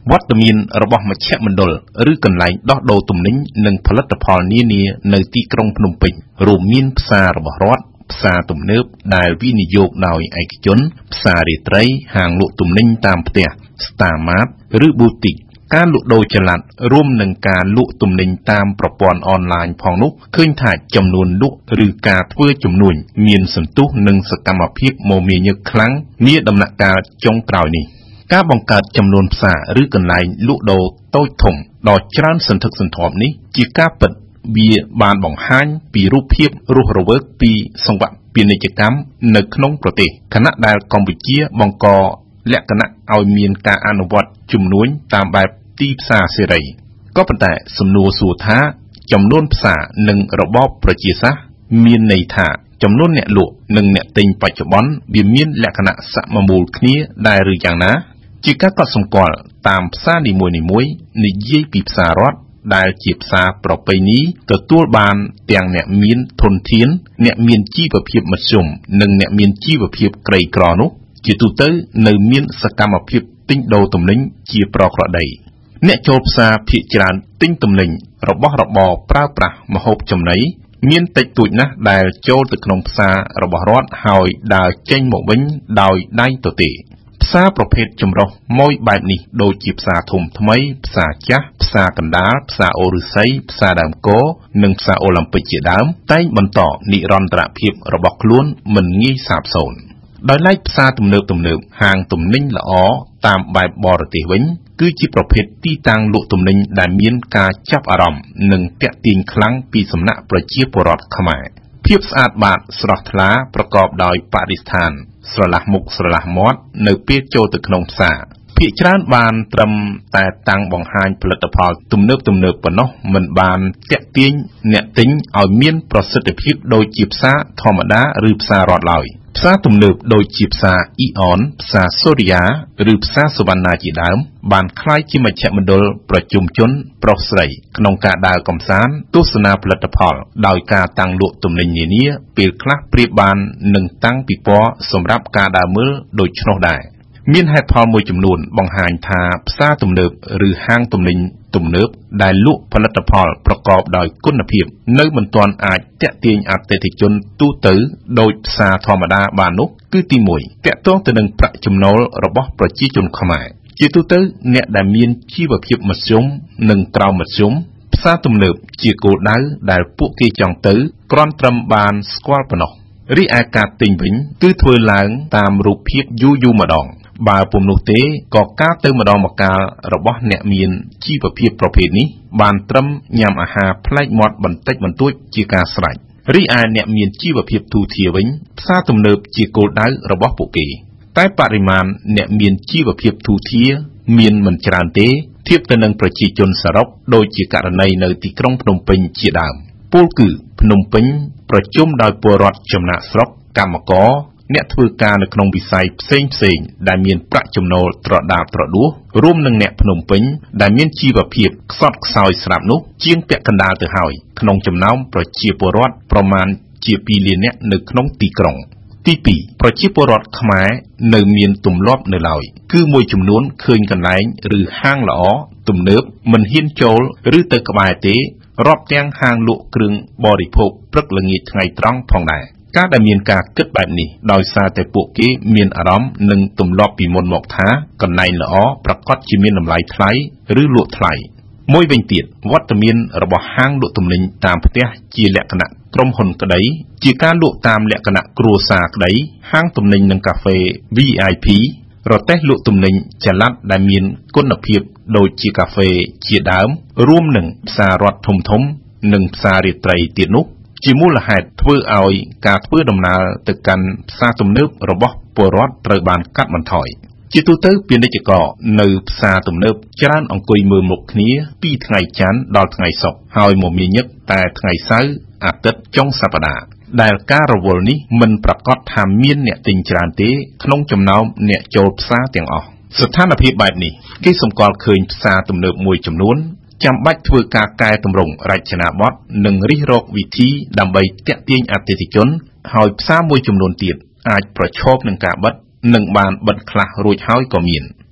វត្តមានរបស់មជ្ឈមណ្ឌលឬកន្លែងដោះដូរទំនិញនិងផលិតផលនានានៅទីក្រុងភ្នំពេញរួមមានផ្សាររបស់រដ្ឋផ្សារទំនើបដែលវិនិយោគដោយឯកជនផ្សាររាត្រីហាងលក់ទំនិញតាមផ្ទះ Starmart ឬ Boutique ការលក់ដូរចល័តរួមនឹងការលក់ទំនិញតាមប្រព័ន្ធអនឡាញផងនោះឃើញថាចំនួនលក់ឬការធ្វើជំនួញមានសន្ទុះនិងសកម្មភាពមមាញឹកខ្លាំងនាដំណាក់កាលចុងក្រោយនេះការបង្កើតចំនួនផ្សារឬកន្លែងលក់ដូរតូចធំដ៏ច្រើនសន្ធឹកសន្ធាប់នេះជាការពិតវាបានបង្ហាញពីរូបភាពរស់រវើកពីសង្វាក់ពាណិជ្ជកម្មនៅក្នុងប្រទេសខណៈដែលកម្ពុជាបង្កលក្ខណៈឲ្យមានការអនុវត្តជំនួញតាមបែបទីផ្សារសេរីក៏ប៉ុន្តែសំណួរសួរថាចំនួនផ្សារនិងរបបប្រជាសាស្ត្រមានន័យថាចំនួនអ្នកលក់និងអ្នកទិញបច្ចុប្បន្នវាមានលក្ខណៈសមមូលគ្នាដែរឬយ៉ាងណាជាការកត់សម្គាល់តាមផ្សារនីមួយៗនិយាយពីផ្សាររដ្ឋដែលជាផ្សារប្រពៃណីទទួលបានទាំងអ្នកមានធនធានអ្នកមានជីវភាពមធ្យមនិងអ្នកមានជីវភាពក្រីក្រនោះជាទូទៅនៅមានសកម្មភាពទិញដូរទំនិញជាប្រក្រតីអ្នកចូលផ្សារភាគច្រើនទិញទំនិញរបស់របរប្រើប្រាស់ម្ហូបចំណីមានតិចតួចណាស់ដែលចូលទៅក្នុងផ្សាររបស់រដ្ឋហើយដើរចេញមកវិញដោយដៃទទេផ្សារប្រភេទចម្រុះមួយបែបនេះដូចជាផ្សារធំថ្មីផ្សារចាស់ផ្សារកណ្ដាលផ្សារអូរឫស្សីផ្សារដើមគរនិងផ្សារអូឡ িম্প ិកជាដើមតែងបន្តនិរន្តរភាពរបស់ខ្លួនមិនងាយសាបសូន្យដោយឡែកផ្សារទំនើបហាងទំនិញល្អតាមបែបបរទេសវិញគឺជាប្រភេទទីតាំងលក់ទំនិញដែលមានការចាប់អារម្មណ៍និងទាក់ទាញខ្លាំងពីសំណាក់ប្រជាពលរដ្ឋខ្មែរភាពស្អាតបាតស្រស់ថ្លាប្រកបដោយបរិស្ថានស្រឡះមុខស្រឡះមាត់នៅពេលចូលទៅក្នុងផ្សារភាគច្រើនបានត្រឹមតែតាំងបង្ហាញផលិតផលទំនើបប៉ុណ្ណោះមិនបានទាក់ទាញអ្នកទិញឲ្យមានប្រសិទ្ធភាពដូចជាផ្សារធម្មតាឬផ្សាររដ្ឋឡើយផ្សារទំនើបដូចជាផ្សារអ៊ីអនផ្សារសូរិយាឬផ្សារសវណ្ណាជាដើមបានក្លាយជាមជ្ឈមណ្ឌលប្រជុំជនប្រុសស្រីក្នុងការដើរកម្សាន្តទស្សនាផលិតផលដោយការតាំងលក់ទំនិញនានាពេលខ្លះប្រៀបបាននឹងតាំងពិព័រណ៍សម្រាប់ការដើរមើលដូច្នោះដែរមានហេតុផលមួយចំនួនបង្ហាញថាផ្សារទំនើបឬហាងទំនិញទំនើបដែលលក់ផលិតផលប្រកបដោយគុណភាពនៅមិនទាន់អាចទាក់ទាញអតិថិជនទូទៅដោយផ្សារធម្មតាបាននោះគឺទី1ទាក់ទងទៅនឹងប្រាក់ចំណូលរបស់ប្រជាជនខ្មែរជាទូទៅអ្នកដែលមានជីវភាពមធ្យមនិងក្រោមមធ្យមផ្សារទំនើបជាគោលដៅដែលពួកគេចង់ទៅគ្រាន់ត្រឹមបានស្គាល់ប៉ុណ្ណោះរីឯការទិញវិញគឺធ្វើឡើងតាមរូបភាពយូរម្ដងបើពុំនោះទេក៏ការទៅម្ដងម្កាលរបស់អ្នកមានជីវភាពប្រភេទនេះបានត្រឹមញ៉ាំអាហារប្លែកមាត់បន្តិចបន្តួចជាការស្រេចរីឯអ្នកមានជីវភាពទូធាវិញផ្សារទំនើបជាគោលដៅរបស់ពួកគេតែបរិមាណអ្នកមានជីវភាពទូធាមានមិនច្រើនទេធៀបទៅនឹងប្រជាជនសរុបដូចជាករណីនៅទីក្រុងភ្នំពេញជាដើមពោលគឺភ្នំពេញប្រជុំដោយពលរដ្ឋចំណាក់ស្រុកកម្មករអ្នកធ្វើការនៅក្នុងវិស័យផ្សេងដែលមានប្រាក់ចំណូលត្រដាបត្រដួសរួមនឹងអ្នកភ្នំពេញដែលមានជីវភាពខ្សត់ខ្សោយស្រាប់នោះជាងពាក់កណ្ដាលទៅហើយក្នុងចំណោមប្រជាពលរដ្ឋប្រមាណជា2លាននាក់នៅក្នុងទីក្រុងទី2ប្រជាពលរដ្ឋខ្មែរនៅមានទម្លាប់នៅឡើយគឺមួយចំនួនឃើញកន្លែងឬហាងល្អទំនើបមិនហ៊ានចូលឬទៅក្បែរទេរាប់ទាំងហាងលក់គ្រឿងបរិភោគព្រឹកល្ងាចថ្ងៃត្រង់ផងដែរការដែលមានការគិតបែបនេះដោយសារតែពួកគេមានអារម្មណ៍និងទម្លាប់ពីមុនមកថាកន្លែងល្អប្រកាសជាមានតម្លៃថ្លៃឬលក់ថ្លៃមួយវិញទៀតវត្តមានរបស់ហាងលក់ទំនិញតាមផ្ទះជាលក្ខណៈក្រុមហ៊ុនក្តីជាការលក់តាមលក្ខណៈគ្រួសារក្តីហាងទំនិញនិងកាហ្វេ VIP រទេះលក់ទំនិញចល័តដែលមានគុណភាពដូចជាកាហ្វេជាដើមរួមនឹងផ្សាររដ្ឋធំនិងផ្សាររាត្រីទៀតនោះជាមូលហេតុធ្វើឲ្យការធ្វើដំណើរទៅកាន់ផ្សារទំនើបរបស់ពលរដ្ឋត្រូវបានកាត់បន្ថយជាទូទៅពាណិជ្ជករនៅផ្សារទំនើបច្រើនអង្គុយមើលមុខគ្នាពីថ្ងៃច័ន្ទដល់ថ្ងៃសុក្រហើយមមាញឹកតែថ្ងៃសៅរ៍អាទិត្យចុងសប្តាហ៍ដែលការរវល់នេះមិនប្រកាសថាមានអ្នកទិញច្រើនទេក្នុងចំណោមអ្នកចូលផ្សារទាំងអស់ស្ថានភាពបែបនេះគេសម្គាល់ឃើញផ្សារទំនើបមួយចំនួនចាំបាច់ធ្វើការកែតម្រង់រចនាបថនិងរិះរកវិធីដើម្បីទាក់ទាញអតិថិជនហើយផ្សារមួយចំនួនទៀតអាចប្រឈមនឹងការបិទនិងបានបិទខ្លះរួចហើយក៏មាន